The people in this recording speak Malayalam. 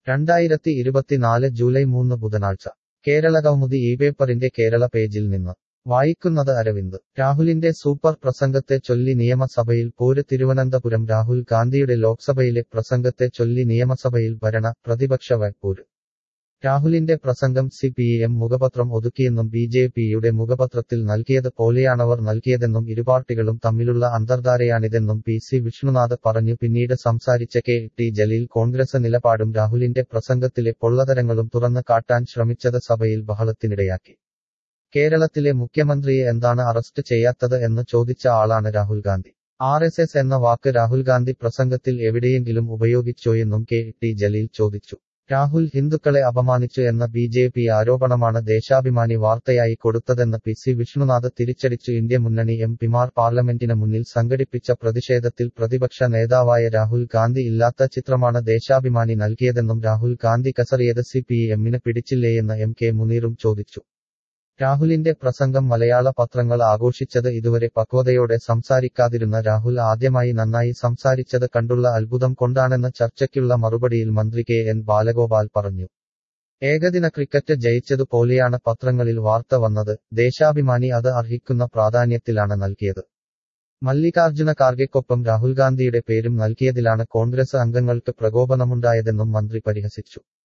2024 ജൂലൈ 3 ബുധനാഴ്ച കേരളകൗമുദി പേപ്പറിന്റെ കേരള പേജിൽ നിന്ന് വായിക്കുന്നത് അരവിന്ദ്. രാഹുലിന്റെ സൂപ്പർ പ്രസംഗത്തെ ചൊല്ലി നിയമസഭയിൽ പോര്. തിരുവനന്തപുരം. രാഹുൽ ഗാന്ധിയുടെ ലോക്സഭയിലെ പ്രസംഗത്തെ ചൊല്ലി നിയമസഭയിൽ ഭരണ പ്രതിപക്ഷ വാക്പോര്. രാഹുലിന്റെ പ്രസംഗം CPM മുഖപത്രം ഒതുക്കിയെന്നും BJPയുടെ മുഖപത്രത്തിൽ നൽകിയത് പോലെയാണവർ നൽകിയതെന്നും ഇരുപാർട്ടികളും തമ്മിലുള്ള അന്തർധാരയാണിതെന്നും PC വിഷ്ണുനാഥ് പറഞ്ഞു. പിന്നീട് സംസാരിച്ച KT ജലീൽ കോൺഗ്രസ് നിലപാടും രാഹുലിന്റെ പ്രസംഗത്തിലെ പൊള്ളത്തരങ്ങളും തുറന്ന് കാട്ടാൻ ശ്രമിച്ചത് സഭയിൽ ബഹളത്തിനിടയാക്കി. കേരളത്തിലെ മുഖ്യമന്ത്രിയെ എന്താണ് അറസ്റ്റ് ചെയ്യാത്തത് എന്ന് ചോദിച്ച ആളാണ് രാഹുൽ ഗാന്ധി. RSS എന്ന വാക്ക് രാഹുൽ ഗാന്ധി പ്രസംഗത്തിൽ എവിടെയെങ്കിലും ഉപയോഗിച്ചോയെന്നും KT ജലീൽ ചോദിച്ചു. രാഹുൽ ഹിന്ദുക്കളെ അപമാനിച്ചു എന്ന BJP ആരോപണമാണ് ദേശാഭിമാനി വാർത്തയായി കൊടുത്തതെന്ന് PC വിഷ്ണുനാഥ് തിരിച്ചടിച്ചു. ഇന്ത്യ മുന്നണി MPമാർ പാർലമെന്റിന് മുന്നിൽ സംഘടിപ്പിച്ച പ്രതിഷേധത്തിൽ പ്രതിപക്ഷ നേതാവായ രാഹുൽ ഗാന്ധി ഇല്ലാത്ത ചിത്രമാണ് ദേശാഭിമാനി നൽകിയതെന്നും രാഹുൽ ഗാന്ധി കസറിയത് CPMന് പിടിച്ചില്ലേയെന്ന് MK മുനീറും ചോദിച്ചു. രാഹുലിന്റെ പ്രസംഗം മലയാള പത്രങ്ങൾ ആഘോഷിച്ചത് ഇതുവരെ പക്വതയോടെ സംസാരിക്കാതിരുന്ന രാഹുൽ ആദ്യമായി നന്നായി സംസാരിച്ചത് കണ്ടുള്ള അത്ഭുതം കൊണ്ടാണെന്ന് ചർച്ചയ്ക്കുള്ള മറുപടിയിൽ മന്ത്രി KN ബാലഗോപാൽ പറഞ്ഞു. ഏകദിന ക്രിക്കറ്റ് ജയിച്ചതു പോലെയാണ് പത്രങ്ങളിൽ വാർത്ത വന്നത്. ദേശാഭിമാനി അത് അർഹിക്കുന്ന പ്രാധാന്യത്തിലാണ് നൽകിയത്. മല്ലികാർജുന ഖാർഗെക്കൊപ്പം രാഹുൽ ഗാന്ധിയുടെ പേരും നൽകിയതിലാണ് കോൺഗ്രസ് അംഗങ്ങൾക്ക് പ്രകോപനമുണ്ടായതെന്നും മന്ത്രി പരിഹസിച്ചു.